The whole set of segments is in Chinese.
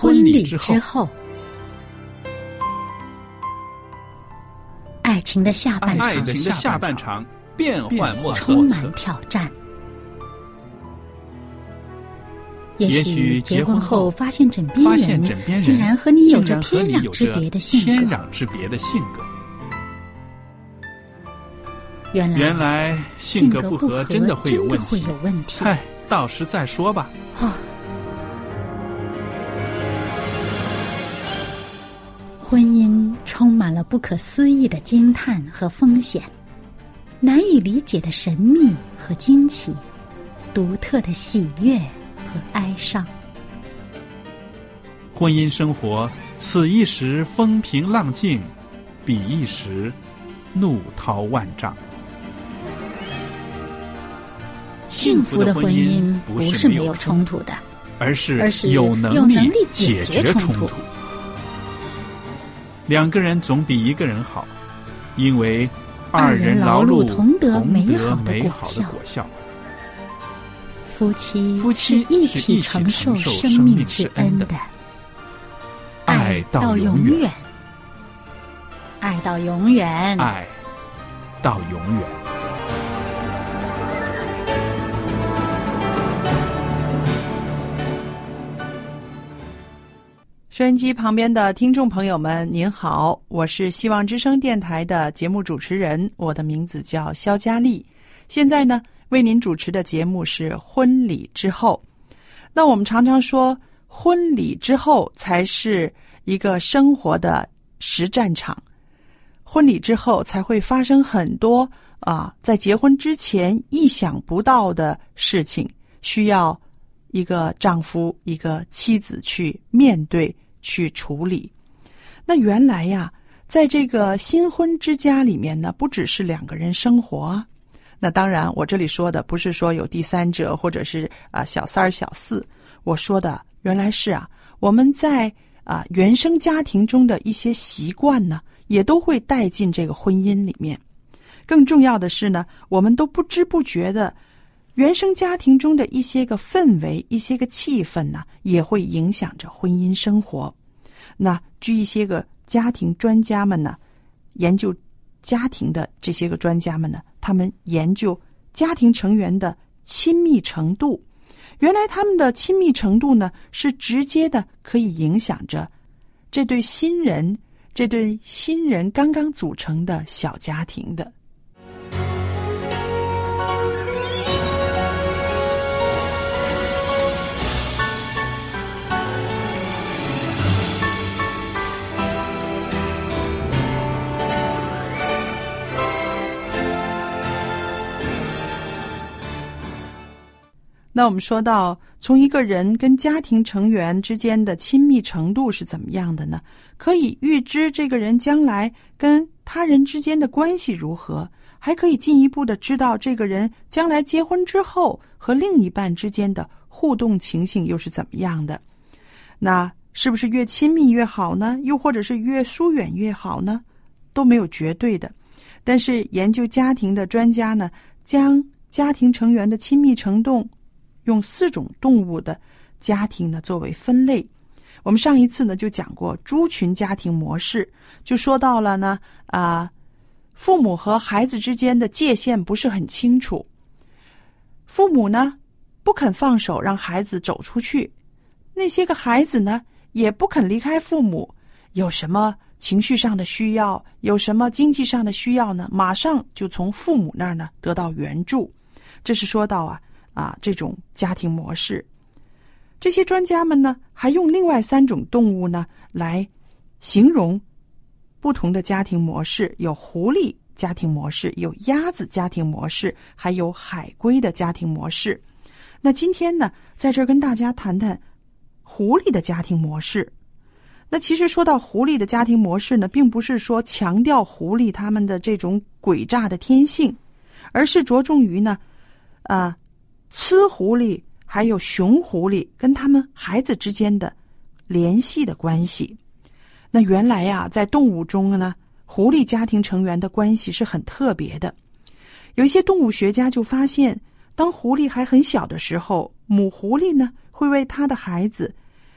婚礼之后。爱情的下半场变幻莫测， 充满挑战。也许结婚后发现枕边人竟然和你有着天壤之别的性格。 原来性格不合真的会有问题。嗨，到时再说吧。 婚姻充满了不可思议的惊叹和风险，难以理解的神秘和惊奇，独特的喜悦和哀伤。 婚姻生活，此一时风平浪静，彼一时怒涛万丈。 幸福的婚姻不是没有冲突的， 而是有能力解决冲突。两个人总比一个人好，因为二人劳碌同得美好的果效。 夫妻是一起承受生命之恩的，爱到永远，爱到永远， 爱到永远。 收音机旁边的听众朋友们您好，我是希望之声电台的节目主持人，我的名字叫肖佳丽。现在呢，为您主持的节目是婚礼之后。那我们常常说婚礼之后才是一个生活的实战场，婚礼之后才会发生很多在结婚之前意想不到的事情，需要一个丈夫一个妻子去面对去处理。那原来呀，在这个新婚之家里面呢，不只是两个人生活啊。那当然我这里说的不是说有第三者或者是小三小四，我说的原来是我们在原生家庭中的一些习惯呢，也都会带进这个婚姻里面。更重要的是呢，我们都不知不觉的原生家庭中的一些个氛围一些个气氛呢，也会影响着婚姻生活。那据一些个家庭专家们呢，研究家庭的这些个专家们呢，他们研究家庭成员的亲密程度，原来他们的亲密程度呢，是直接的可以影响着这对新人刚刚组成的小家庭的。那我们说到从一个人跟家庭成员之间的亲密程度是怎么样的呢？可以预知这个人将来跟他人之间的关系如何，还可以进一步的知道这个人将来结婚之后和另一半之间的互动情形又是怎么样的。那是不是越亲密越好呢？又或者是越疏远越好呢？都没有绝对的。但是研究家庭的专家呢，将家庭成员的亲密程度用4种动物的家庭呢作为分类。我们上一次呢就讲过猪群家庭模式，就说到了呢父母和孩子之间的界限不是很清楚，父母呢不肯放手让孩子走出去，那些个孩子呢也不肯离开父母，有什么情绪上的需要，有什么经济上的需要呢，马上就从父母那儿呢得到援助。这是说到这种家庭模式。这些专家们呢还用另外3种动物呢来形容不同的家庭模式，有狐狸家庭模式，有鸭子家庭模式，还有海龟的家庭模式。那今天呢在这儿跟大家谈谈狐狸的家庭模式。那其实说到狐狸的家庭模式呢，并不是说强调狐狸他们的这种诡诈的天性，而是着重于呢雌狐狸还有雄狐狸跟他们孩子之间的联系的关系。那原来在动物中呢，狐狸家庭成员的关系是很特别的。有一些动物学家就发现，当狐狸还很小的时候，母狐狸呢会为他的孩子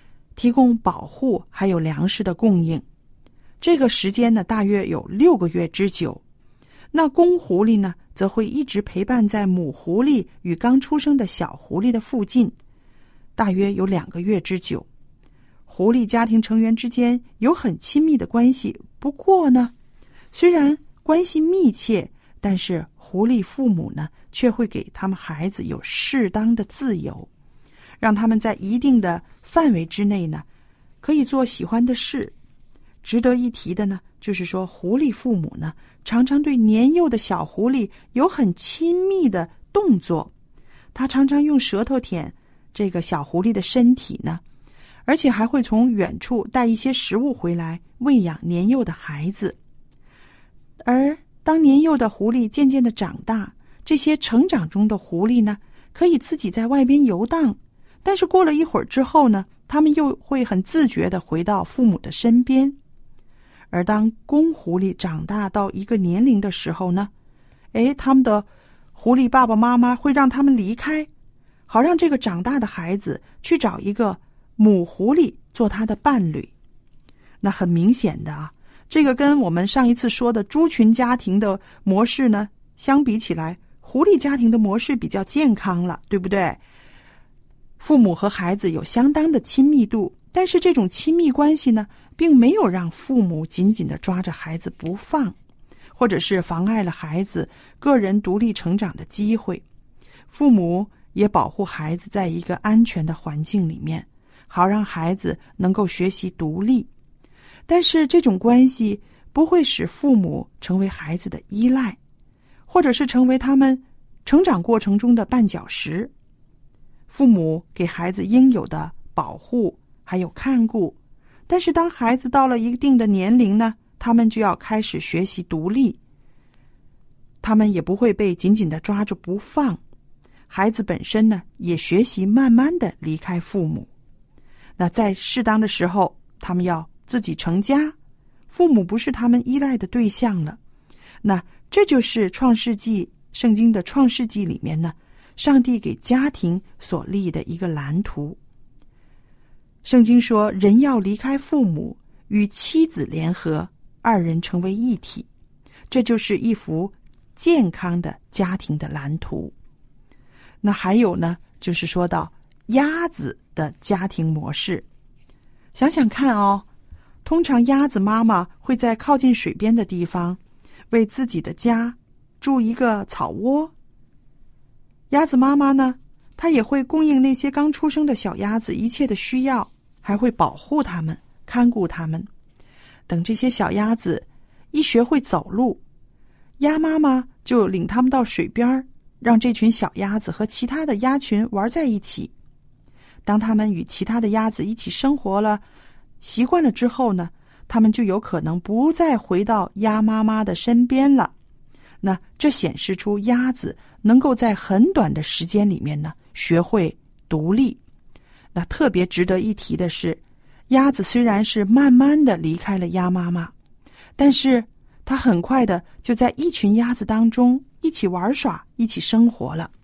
提供保护还有粮食的供应。这个时间呢，大约有6个月之久。那公狐狸呢，则会一直陪伴在母狐狸与刚出生的小狐狸的附近，大约有2个月之久。狐狸家庭成员之间有很亲密的关系，不过呢，虽然关系密切，但是狐狸父母呢，却会给他们孩子有适当的自由，让他们在一定的范围之内呢，可以做喜欢的事。值得一提的呢，就是说狐狸父母呢，常常对年幼的小狐狸有很亲密的动作，他常常用舌头舔这个小狐狸的身体呢，而且还会从远处带一些食物回来喂养年幼的孩子。而当年幼的狐狸渐渐的长大，这些成长中的狐狸呢，可以自己在外边游荡，但是过了一会儿之后呢，他们又会很自觉地回到父母的身边。而当公狐狸长大到一个年龄的时候呢，他们的狐狸爸爸妈妈会让他们离开，好让这个长大的孩子去找一个母狐狸做他的伴侣。那很明显的啊，这个跟我们上一次说的猪群家庭的模式呢，相比起来，狐狸家庭的模式比较健康了，对不对？父母和孩子有相当的亲密度，但是这种亲密关系呢，并没有让父母紧紧地抓着孩子不放，或者是妨碍了孩子个人独立成长的机会。父母也保护孩子在一个安全的环境里面，好让孩子能够学习独立。但是这种关系不会使父母成为孩子的依赖，或者是成为他们成长过程中的绊脚石。父母给孩子应有的保护还有看顾，但是当孩子到了一定的年龄呢，他们就要开始学习独立，他们也不会被紧紧地抓住不放。孩子本身呢，也学习慢慢地离开父母。那在适当的时候，他们要自己成家，父母不是他们依赖的对象了。那这就是圣经的创世纪里面呢，上帝给家庭所立的一个蓝图。圣经说，人要离开父母，与妻子联合，2人成为一体。这就是一幅健康的家庭的蓝图。那还有呢，就是说到鸭子的家庭模式。想想看哦，通常鸭子妈妈会在靠近水边的地方为自己的家筑一个草窝。鸭子妈妈呢，她也会供应那些刚出生的小鸭子一切的需要，还会保护它们，看顾它们。等这些小鸭子一学会走路，鸭妈妈就领它们到水边，让这群小鸭子和其他的鸭群玩在一起。当它们与其他的鸭子一起生活了，习惯了之后呢，它们就有可能不再回到鸭妈妈的身边了。那这显示出鸭子能够在很短的时间里面呢，学会独立。那特别值得一提的是，鸭子虽然是慢慢的离开了鸭妈妈，但是它很快的就在一群鸭子当中一起玩耍，一起生活了。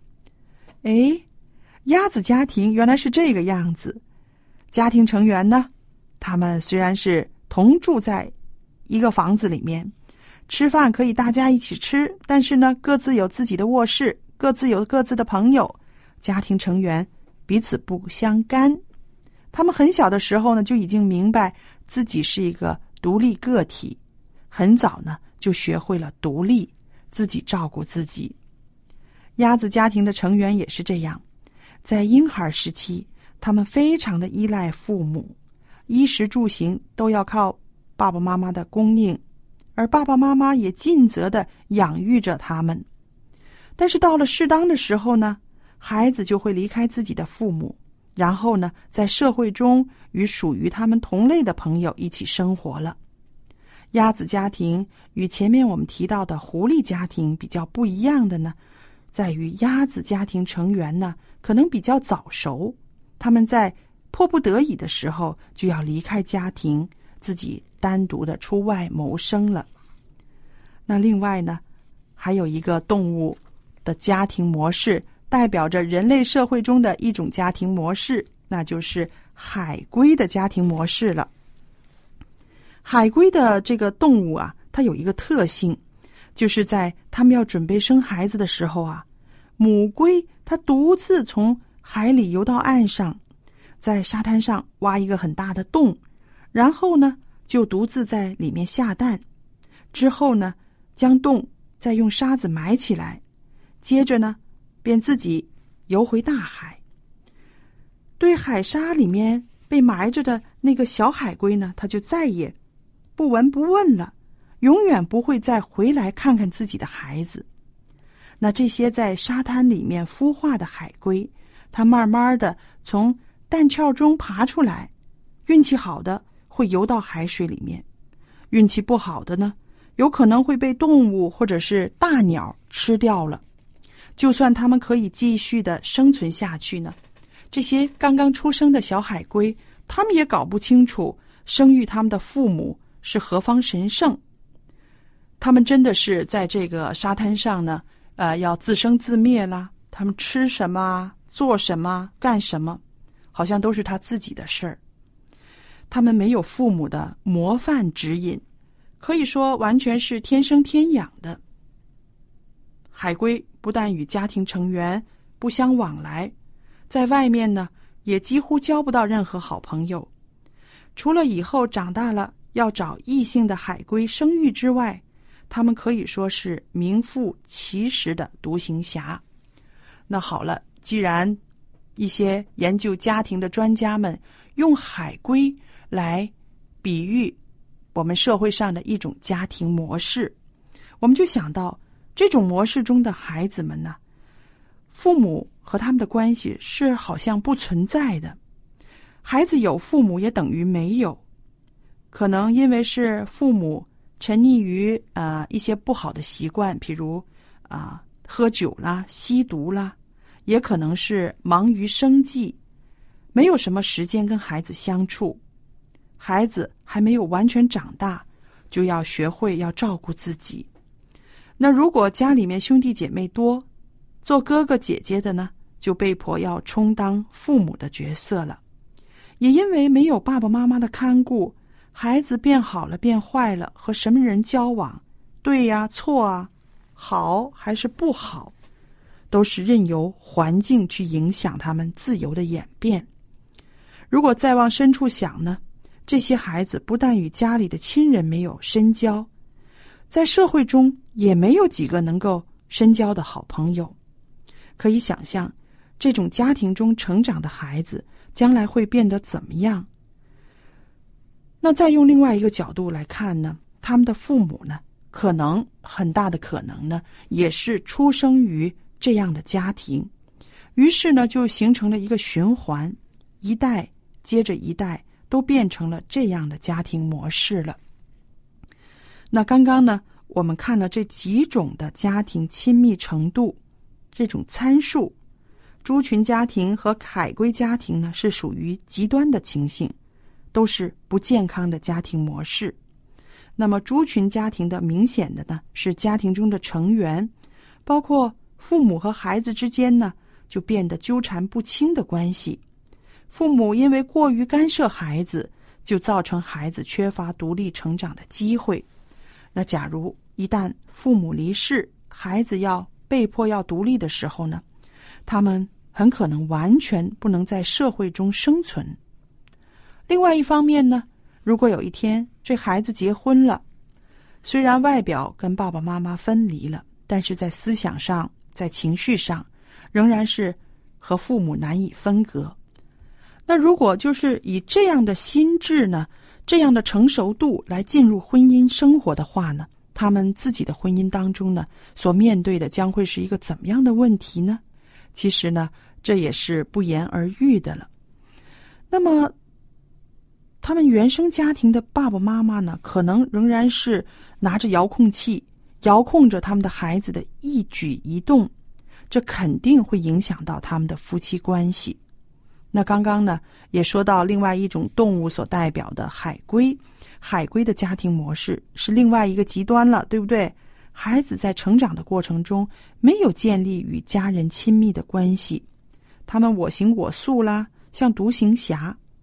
鸭子家庭原来是这个样子。家庭成员呢，他们虽然是同住在一个房子里面，吃饭可以大家一起吃，但是呢，各自有自己的卧室，各自有各自的朋友，家庭成员彼此不相干。他们很小的时候呢，就已经明白自己是一个独立个体，很早呢就学会了独立，自己照顾自己。鸭子家庭的成员也是这样，在婴孩时期，他们非常的依赖父母，衣食住行都要靠爸爸妈妈的供应，而爸爸妈妈也尽责的养育着他们。但是到了适当的时候呢，孩子就会离开自己的父母，然后呢，在社会中与属于他们同类的朋友一起生活了。鸭子家庭与前面我们提到的狐狸家庭比较不一样的呢，在于鸭子家庭成员呢，可能比较早熟，他们在迫不得已的时候就要离开家庭，自己单独的出外谋生了。那另外呢，还有一个动物的家庭模式，代表着人类社会中的一种家庭模式，那就是海龟的家庭模式了。海龟的这个动物啊，它有一个特性，就是在它们要准备生孩子的时候啊，母龟它独自从海里游到岸上，在沙滩上挖一个很大的洞，然后呢就独自在里面下蛋，之后呢将洞再用沙子埋起来，接着呢便自己游回大海。对海沙里面被埋着的那个小海龟呢，它就再也不闻不问了，永远不会再回来看看自己的孩子。那这些在沙滩里面孵化的海龟，它慢慢的从蛋壳中爬出来，运气好的会游到海水里面，运气不好的呢，有可能会被动物或者是大鸟吃掉了。就算它们可以继续的生存下去呢，这些刚刚出生的小海龟，它们也搞不清楚生育它们的父母是何方神圣。他们真的是在这个沙滩上呢，要自生自灭啦。他们吃什么、做什么、干什么，好像都是他自己的事儿。他们没有父母的模范指引，可以说完全是天生天养的。海龟不但与家庭成员不相往来，在外面呢，也几乎交不到任何好朋友。除了以后长大了要找异性的海龟生育之外，他们可以说是名副其实的独行侠。那好了，既然一些研究家庭的专家们用海龟来比喻我们社会上的一种家庭模式，我们就想到这种模式中的孩子们呢，父母和他们的关系是好像不存在的。孩子有父母也等于没有，可能因为是父母沉溺于一些不好的习惯，譬如喝酒啦、吸毒啦，也可能是忙于生计，没有什么时间跟孩子相处。孩子还没有完全长大，就要学会要照顾自己。那如果家里面兄弟姐妹多，做哥哥姐姐的呢，就被迫要充当父母的角色了。也因为没有爸爸妈妈的看顾，孩子变好了变坏了，和什么人交往，对呀错啊，好还是不好，都是任由环境去影响他们自由的演变。如果再往深处想呢，这些孩子不但与家里的亲人没有深交，在社会中也没有几个能够深交的好朋友。可以想象，这种家庭中成长的孩子将来会变得怎么样。那再用另外一个角度来看呢，他们的父母呢，可能很大的可能呢，也是出生于这样的家庭，于是呢，就形成了一个循环，一代接着一代都变成了这样的家庭模式了。那刚刚呢，我们看了这几种的家庭亲密程度，这种参数，猪群家庭和海龟家庭呢，是属于极端的情形，都是不健康的家庭模式。那么猪群家庭的明显的呢，是家庭中的成员，包括父母和孩子之间呢，就变得纠缠不清的关系。父母因为过于干涉孩子，就造成孩子缺乏独立成长的机会。那假如一旦父母离世，孩子要被迫要独立的时候呢，他们很可能完全不能在社会中生存。另外一方面呢，如果有一天这孩子结婚了，虽然外表跟爸爸妈妈分离了，但是在思想上、在情绪上，仍然是和父母难以分割。那如果就是以这样的心智呢，这样的成熟度来进入婚姻生活的话呢，他们自己的婚姻当中呢，所面对的将会是一个怎么样的问题呢？其实呢，这也是不言而喻的了。那么他们原生家庭的爸爸妈妈呢，可能仍然是拿着遥控器遥控着他们的孩子的一举一动，这肯定会影响到他们的夫妻关系。那刚刚呢，也说到另外一种动物所代表的海龟，海龟的家庭模式是另外一个极端了，对不对？孩子在成长的过程中没有建立与家人亲密的关系，他们我行我素啦，像独行侠。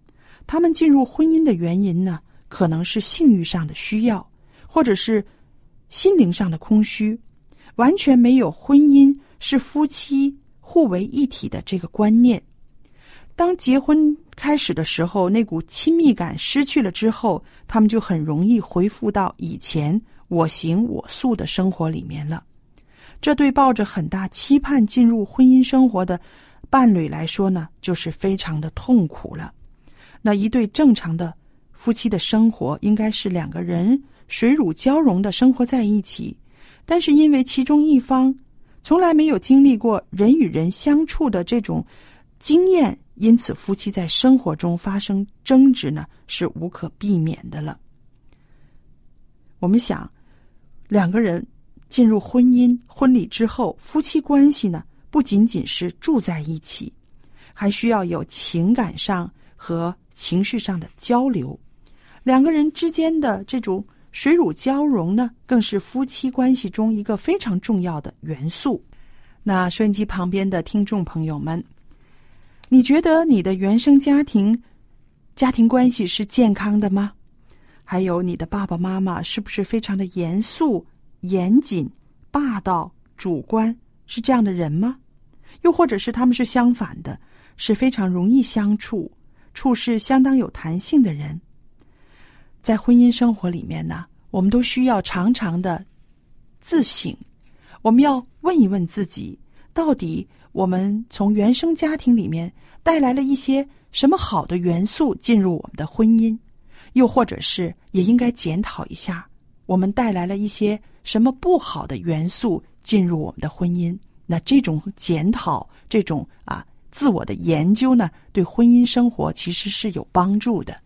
他们进入婚姻的原因呢，可能是性欲上的需要，或者是心灵上的空虚，完全没有婚姻是夫妻互为一体的这个观念。当结婚开始的时候，那股亲密感失去了之后，他们就很容易回复到以前我行我素的生活里面了。这对抱着很大期盼进入婚姻生活的伴侣来说呢，就是非常的痛苦了。那一对正常的夫妻的生活，应该是两个人水乳交融的生活在一起，但是因为其中一方从来没有经历过人与人相处的这种经验，因此夫妻在生活中发生争执呢，是无可避免的了。我们想，两个人进入婚礼之后，夫妻关系呢，不仅仅是住在一起，还需要有情感上和情绪上的交流。两个人之间的这种水乳交融呢，更是夫妻关系中一个非常重要的元素。那收音机旁边的听众朋友们，你觉得你的原生家庭关系是健康的吗？还有你的爸爸妈妈是不是非常的严肃、严谨、霸道、主观，是这样的人吗？又或者是他们是相反的，是非常容易相处，处事相当有弹性的人？在婚姻生活里面呢，我们都需要常常的自省，我们要问一问自己，到底我们从原生家庭里面带来了一些什么好的元素进入我们的婚姻，又或者是也应该检讨一下，我们带来了一些什么不好的元素进入我们的婚姻。那这种检讨，这种自我的研究呢，对婚姻生活其实是有帮助的。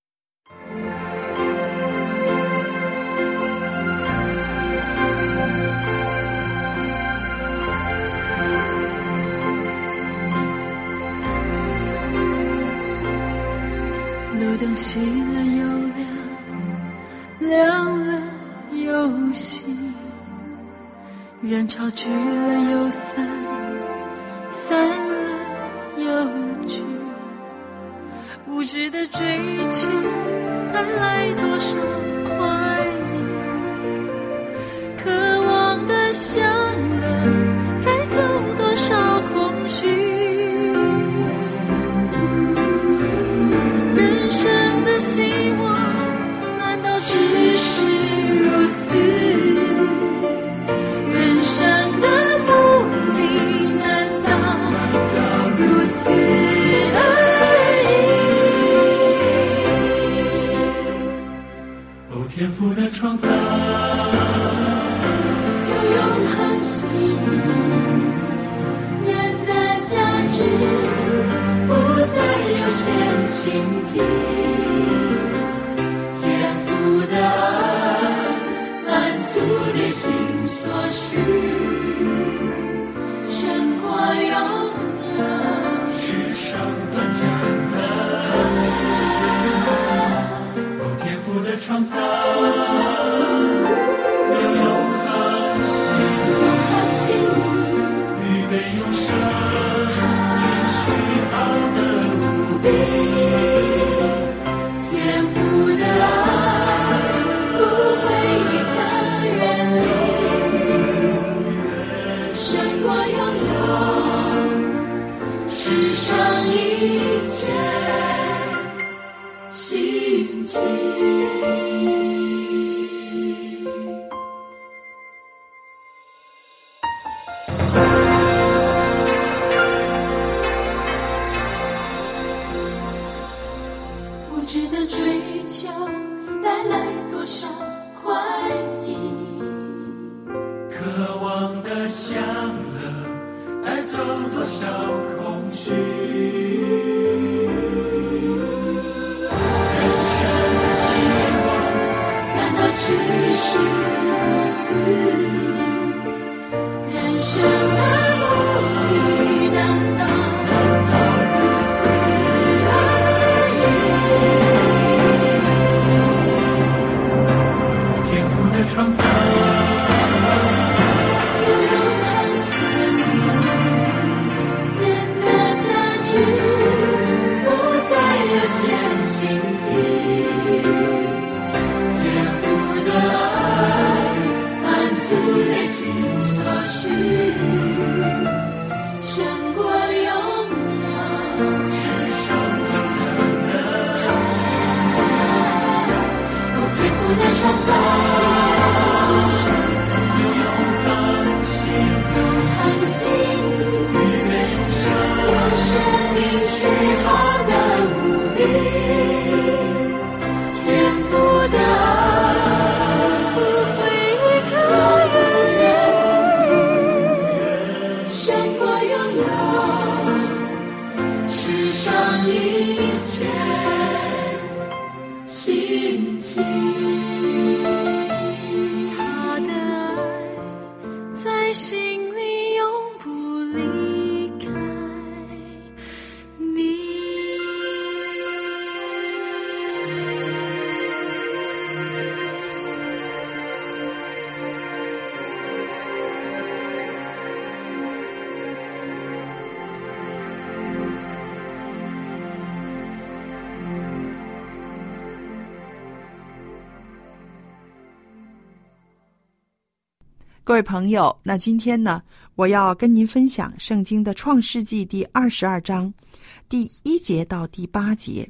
路灯熄了又亮，亮了又熄，人潮聚了又散，散了又聚，无知的追求带来多少快意，渴望的享乐带走多少空虚，希望难道只是如此？人生的目的难道如此而已？哦，天父的创造有永恒性，人的价值不再有限情体。内心所需，神光永远， 世上短暂的，哦，天父的创造有永恒性，预备永生，也许好的无比。 天父的爱不会离开人类，神光永有世上一切心情。无知的追求带来多少快意， 渴望的享乐带走多少空虚，人生的希望难道只是如此？人生的目的难道如此而已？天父的创造有永恒性，人的价值不再有限印记。 他的爱在心里永不离开你。 各位朋友，那今天呢，我要跟您分享圣经的创世纪第22章第1节到第8节。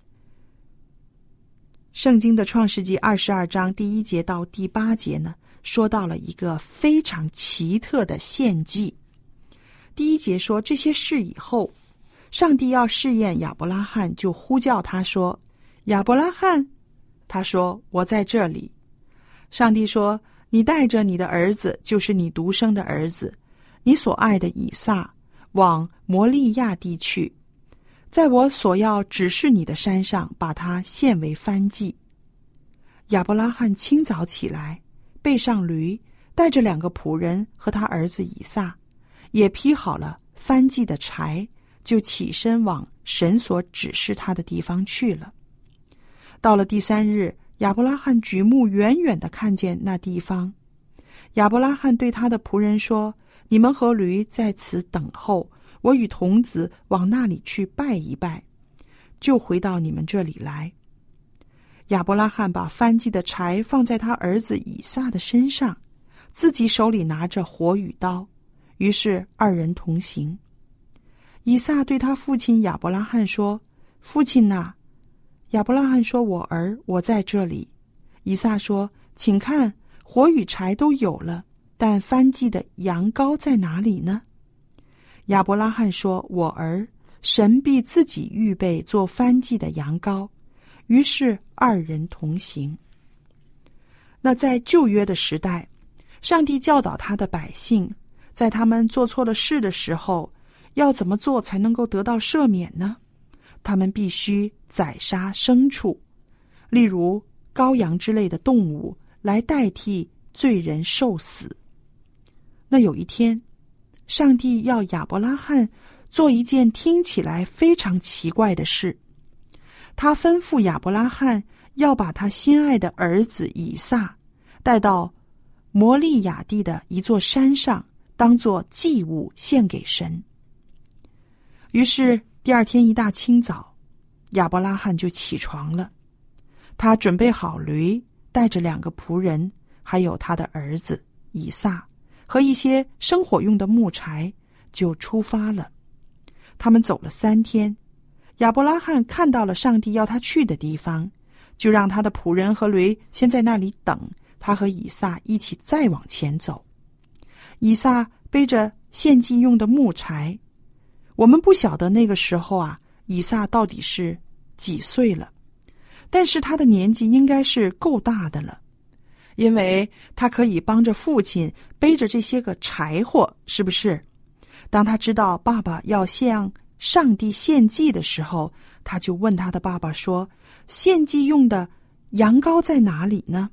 圣经的创世纪22章第1节到第8节呢，说到了一个非常奇特的献祭。第1节说，这些事以后，上帝要试验亚伯拉罕，就呼叫他说：亚伯拉罕。他说：我在这里。上帝说：你带着你的儿子，就是你独生的儿子，你所爱的以撒，往摩利亚地去，在我所要指示你的山上，把他献为燔祭。亚伯拉罕清早起来，背上驴，带着2个仆人和他儿子以撒，也劈好了燔祭的柴，就起身往神所指示他的地方去了。到了第3日，亚伯拉罕举目远远地看见那地方。亚伯拉罕对他的仆人说：你们和驴在此等候，我与童子往那里去拜一拜，就回到你们这里来。亚伯拉罕把燔祭的柴放在他儿子以撒的身上，自己手里拿着火与刀，于是2人同行。以撒对他父亲亚伯拉罕说：父亲哪？亚伯拉罕说：我儿，我在这里。以撒说：请看，火与柴都有了，但燔祭的羊羔在哪里呢？亚伯拉罕说：我儿，神必自己预备做燔祭的羊羔。于是2人同行。那在旧约的时代，上帝教导他的百姓，在他们做错了事的时候，要怎么做才能够得到赦免呢？他们必须宰杀牲畜，例如羔羊之类的动物，来代替罪人受死。那有一天，上帝要亚伯拉罕做一件听起来非常奇怪的事。他吩咐亚伯拉罕要把他心爱的儿子以撒带到摩利亚地的一座山上，当作祭物献给神。于是第2天一大清早，亚伯拉罕就起床了。他准备好驴，带着2个仆人，还有他的儿子以撒和一些生火用的木柴，就出发了。他们走了3天，亚伯拉罕看到了上帝要他去的地方，就让他的仆人和驴先在那里等，他和以撒一起再往前走。以撒背着献祭用的木柴，我们不晓得那个时候以撒到底是几岁了，但是他的年纪应该是够大的了，因为他可以帮着父亲背着这些个柴火，是不是？当他知道爸爸要向上帝献祭的时候，他就问他的爸爸说：献祭用的羊羔在哪里呢？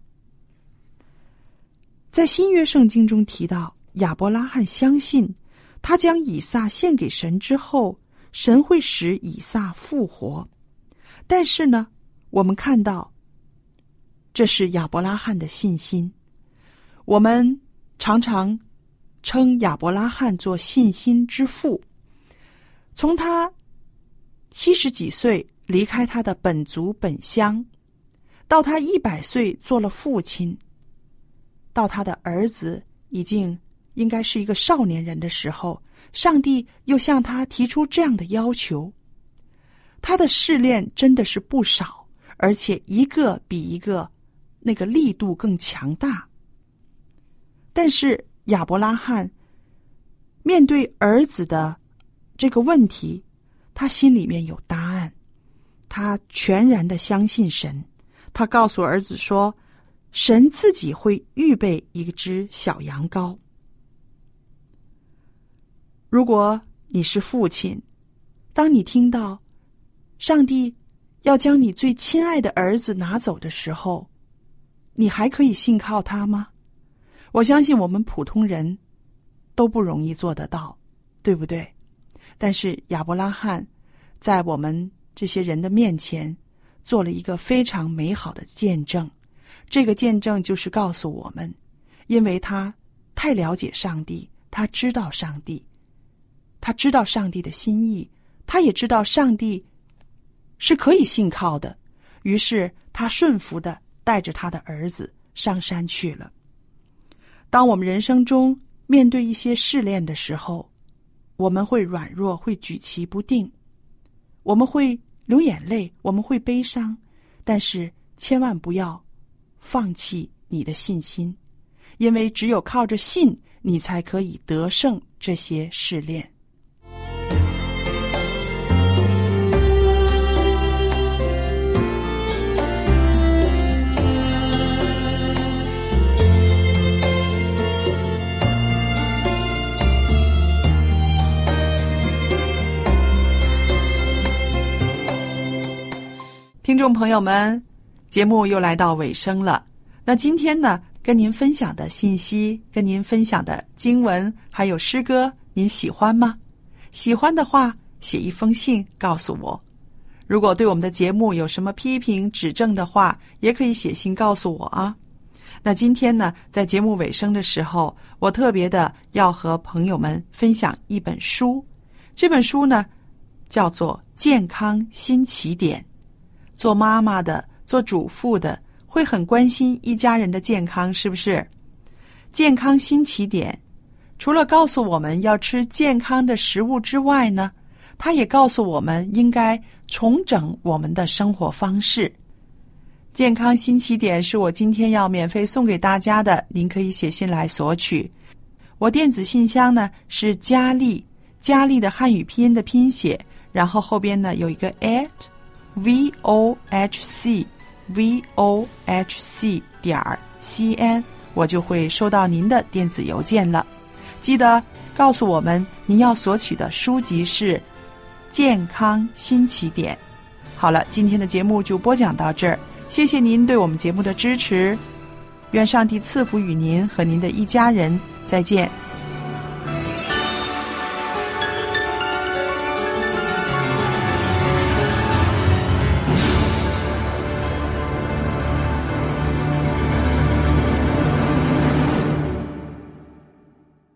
在新约圣经中提到，亚伯拉罕相信他将以撒献给神之后，神会使以撒复活。但是呢，我们看到这是亚伯拉罕的信心。我们常常称亚伯拉罕做信心之父。从他70几岁离开他的本族本乡，到他100岁做了父亲，到他的儿子已经应该是一个少年人的时候，上帝又向他提出这样的要求。他的试炼真的是不少，而且一个比一个那个力度更强大。但是亚伯拉罕面对儿子的这个问题，他心里面有答案，他全然的相信神。他告诉儿子说，神自己会预备一只小羊羔。如果你是父亲，当你听到上帝要将你最亲爱的儿子拿走的时候，你还可以信靠他吗？我相信我们普通人都不容易做得到，对不对？但是亚伯拉罕在我们这些人的面前做了一个非常美好的见证，这个见证就是告诉我们，因为他太了解上帝，他知道上帝，他知道上帝的心意，他也知道上帝是可以信靠的，于是他顺服的带着他的儿子上山去了。当我们人生中面对一些试炼的时候，我们会软弱，会举棋不定，我们会流眼泪，我们会悲伤，但是千万不要放弃你的信心，因为只有靠着信，你才可以得胜这些试炼。听众朋友们，节目又来到尾声了。那今天呢，跟您分享的信息，跟您分享的经文还有诗歌，您喜欢吗？喜欢的话，写一封信告诉我。如果对我们的节目有什么批评指正的话，也可以写信告诉我啊。那今天呢，在节目尾声的时候，我特别的要和朋友们分享一本书。这本书呢，叫做《健康新起点》。做妈妈的，做主妇的，会很关心一家人的健康，是不是？健康新起点除了告诉我们要吃健康的食物之外呢，它也告诉我们应该重整我们的生活方式。健康新起点是我今天要免费送给大家的，您可以写信来索取。我电子信箱呢是佳丽，佳丽的汉语拼音的拼写，然后后边呢有一个 @vohc.cn， 我就会收到您的电子邮件了。记得告诉我们您要索取的书籍是《健康新起点》。好了，今天的节目就播讲到这儿，谢谢您对我们节目的支持，愿上帝赐福与您和您的一家人，再见。